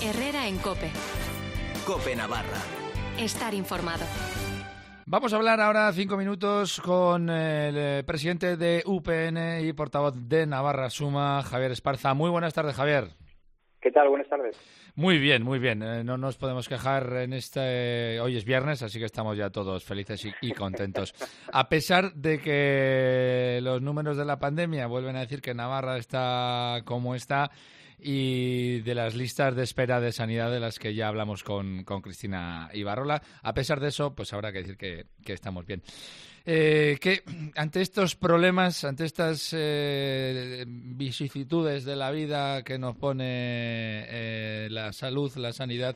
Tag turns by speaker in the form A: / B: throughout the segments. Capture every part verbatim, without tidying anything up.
A: Herrera en COPE.
B: COPE Navarra.
A: Estar informado.
C: Vamos a hablar ahora cinco minutos con el presidente de U P N y portavoz de Navarra Suma, Javier Esparza. Muy buenas tardes, Javier.
D: ¿Qué tal? Buenas tardes.
C: Muy bien, muy bien. Eh, no nos podemos quejar en este... Hoy es viernes, así que estamos ya todos felices y, y contentos. A pesar de que los números de la pandemia vuelven a decir que Navarra está como está y de las listas de espera de sanidad de las que ya hablamos con, con Cristina Ibarrola, a pesar de eso, pues habrá que decir que, que estamos bien. Eh, que ante estos problemas, ante estas eh, vicisitudes de la vida que nos pone eh, la salud, la sanidad,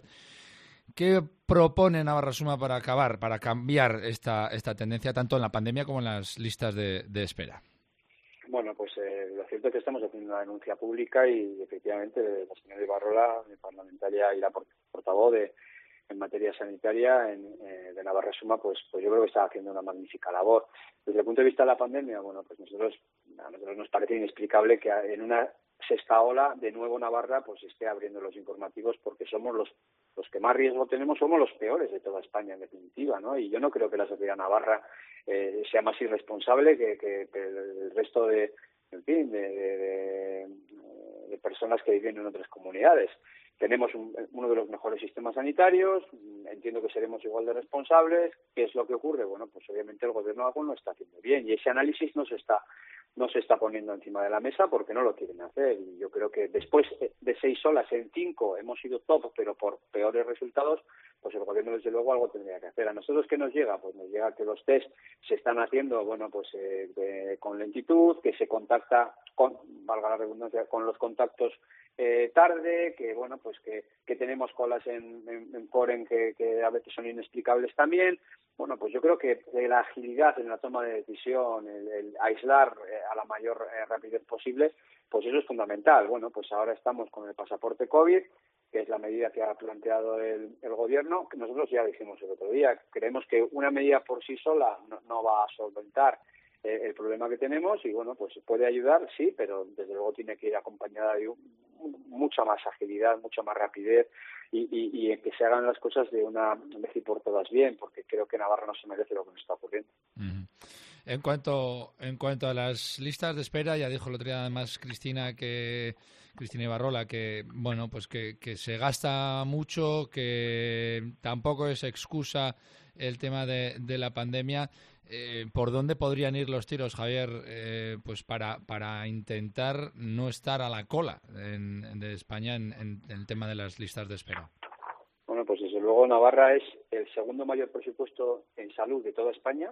C: ¿qué propone Navarra Suma para acabar, para cambiar esta, esta tendencia tanto en la pandemia como en las listas de, de espera?
D: Bueno, pues eh, lo cierto es que estamos haciendo una denuncia pública y efectivamente la señora Ibarrola, mi parlamentaria y la portavoz de en materia sanitaria en, eh, de Navarra Suma, pues, pues yo creo que está haciendo una magnífica labor. Desde el punto de vista de la pandemia, bueno, pues nosotros a nosotros nos parece inexplicable que en una sexta ola, de nuevo Navarra, pues esté abriendo los informativos porque somos los los que más riesgo tenemos, somos los peores de toda España, en definitiva, ¿no? Y yo no creo que la sociedad navarra eh, sea más irresponsable que, que, que el resto de, en fin, de, de, de, de personas que viven en otras comunidades. Tenemos un, uno de los mejores sistemas sanitarios, entiendo que seremos igual de responsables. ¿Qué es lo que ocurre? Bueno, pues obviamente el gobierno algo no está haciendo bien y ese análisis no se está no se está poniendo encima de la mesa porque no lo quieren hacer. Y yo creo que después de seis olas en cinco hemos sido top, pero por peores resultados, pues el gobierno desde luego algo tendría que hacer. ¿A nosotros qué nos llega? Pues nos llega que los test se están haciendo, bueno, pues eh, de, con lentitud, que se contacta con, valga la redundancia, con los contactos eh, tarde, que bueno, pues que, que tenemos colas en, en, en Coren que, que a veces son inexplicables también. Bueno, pues yo creo que la agilidad en la toma de decisión, el, el aislar eh, a la mayor eh, rapidez posible, pues eso es fundamental. Bueno, pues ahora estamos con el pasaporte COVID, que es la medida que ha planteado el, el gobierno, que nosotros ya dijimos el otro día. Creemos que una medida por sí sola no, no va a solventar eh, el problema que tenemos y, bueno, pues puede ayudar, sí, pero desde luego tiene que ir acompañada de un, mucha más agilidad, mucha más rapidez y, y, y que se hagan las cosas de una vez y por todas bien, porque creo que Navarra no se merece lo que nos está ocurriendo.
C: Uh-huh. En cuanto en cuanto a las listas de espera, ya dijo el otro día además Cristina que Cristina Ibarrola que bueno pues que, que se gasta mucho, que tampoco es excusa el tema de, de la pandemia. Eh, ¿Por dónde podrían ir los tiros, Javier, eh, pues para para intentar no estar a la cola en, en de España en, en, en el tema de las listas de espera?
D: Bueno, pues desde luego Navarra es el segundo mayor presupuesto en salud de toda España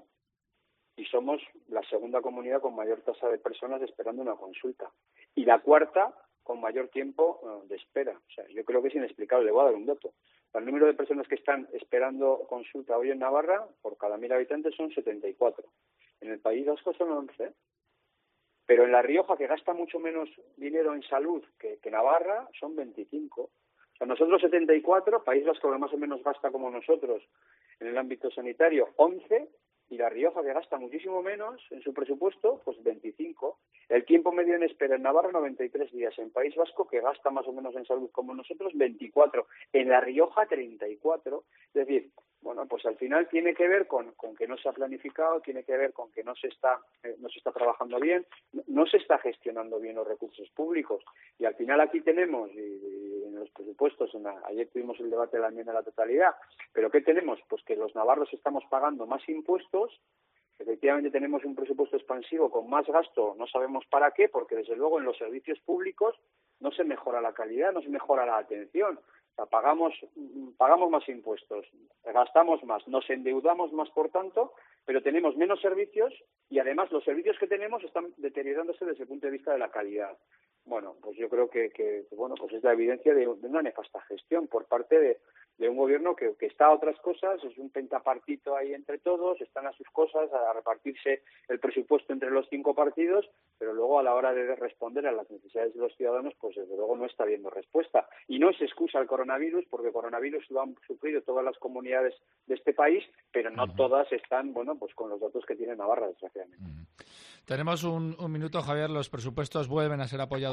D: y somos la segunda comunidad con mayor tasa de personas esperando una consulta y la cuarta con mayor tiempo uh, de espera. O sea, yo creo que es inexplicable. Le voy a dar un dato. El número de personas que están esperando consulta hoy en Navarra por cada mil habitantes son setenta y cuatro. En el País Vasco son once. Pero en La Rioja, que gasta mucho menos dinero en salud que, que Navarra, son veinticinco. O sea, nosotros setenta y cuatro, País Vasco que más o menos gasta como nosotros en el ámbito sanitario, once, y La Rioja, que gasta muchísimo menos en su presupuesto, pues veinticinco. El tiempo medio en espera en Navarra, noventa y tres días. En País Vasco, que gasta más o menos en salud como nosotros, veinticuatro. En La Rioja, treinta y cuatro. Es decir, bueno, pues al final tiene que ver con, con que no se ha planificado, tiene que ver con que no se está eh, no se está trabajando bien, no, no se está gestionando bien los recursos públicos. Y al final aquí tenemos, y, y en los presupuestos, en la, ayer tuvimos el debate de la enmienda a la totalidad, pero ¿qué tenemos? Pues que los navarros estamos pagando más impuestos. Efectivamente tenemos un presupuesto expansivo con más gasto, no sabemos para qué, porque desde luego en los servicios públicos no se mejora la calidad, no se mejora la atención. O sea, pagamos, pagamos más impuestos, gastamos más, nos endeudamos más, por tanto, pero tenemos menos servicios y además los servicios que tenemos están deteriorándose desde el punto de vista de la calidad. Bueno, pues yo creo que, que bueno, pues es la evidencia de, de una nefasta gestión por parte de, de un gobierno que, que está a otras cosas, es un pentapartito ahí entre todos, están a sus cosas, a repartirse el presupuesto entre los cinco partidos, pero luego a la hora de responder a las necesidades de los ciudadanos, pues desde luego no está habiendo respuesta. Y no es excusa el coronavirus, porque el coronavirus lo han sufrido todas las comunidades de este país, pero no uh-huh. todas están, bueno, pues con los datos que tiene Navarra, desgraciadamente.
C: Uh-huh. Tenemos un, un minuto, Javier. Los presupuestos vuelven a ser apoyados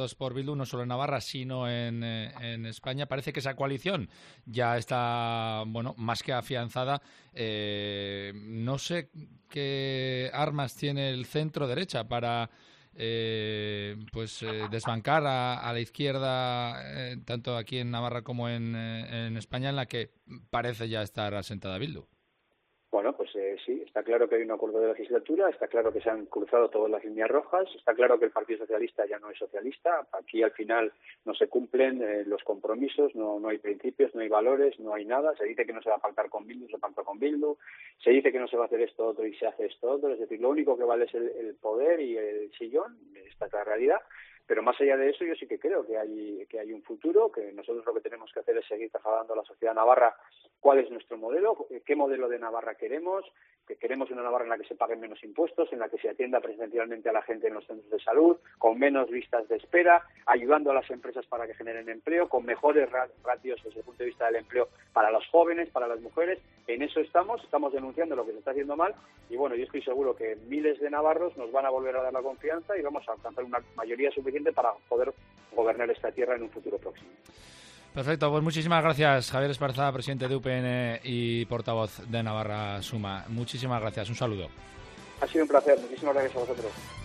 C: liderados por Bildu, no solo en Navarra, sino en, eh, en España. Parece que esa coalición ya está, bueno, más que afianzada. Eh, no sé qué armas tiene el centro derecha para eh, pues eh, desbancar a, a la izquierda, eh, tanto aquí en Navarra como en, eh, en España, en la que parece ya estar asentada Bildu.
D: Bueno, pues eh, sí, está claro que hay un acuerdo de legislatura, está claro que se han cruzado todas las líneas rojas, está claro que el Partido Socialista ya no es socialista, aquí al final no se cumplen eh, los compromisos, no, no hay principios, no hay valores, no hay nada, se dice que no se va a pactar con Bildu, se pacta con Bildu, se dice que no se va a hacer esto otro y se hace esto otro, es decir, lo único que vale es el, el poder y el sillón, esta es la realidad. Pero más allá de eso, yo sí que creo que hay que hay un futuro, que nosotros lo que tenemos que hacer es seguir trasladando a la sociedad navarra cuál es nuestro modelo, qué modelo de Navarra queremos, que queremos una Navarra en la que se paguen menos impuestos, en la que se atienda presencialmente a la gente en los centros de salud, con menos listas de espera, ayudando a las empresas para que generen empleo, con mejores ratios desde el punto de vista del empleo para los jóvenes, para las mujeres. En eso estamos, estamos denunciando lo que se está haciendo mal y bueno, yo estoy seguro que miles de navarros nos van a volver a dar la confianza y vamos a alcanzar una mayoría suficiente para poder gobernar esta tierra en un futuro próximo.
C: Perfecto, pues muchísimas gracias, Javier Esparza, presidente de U P N y portavoz de Navarra Suma. Muchísimas gracias, un saludo.
D: Ha sido un placer, muchísimas gracias a vosotros.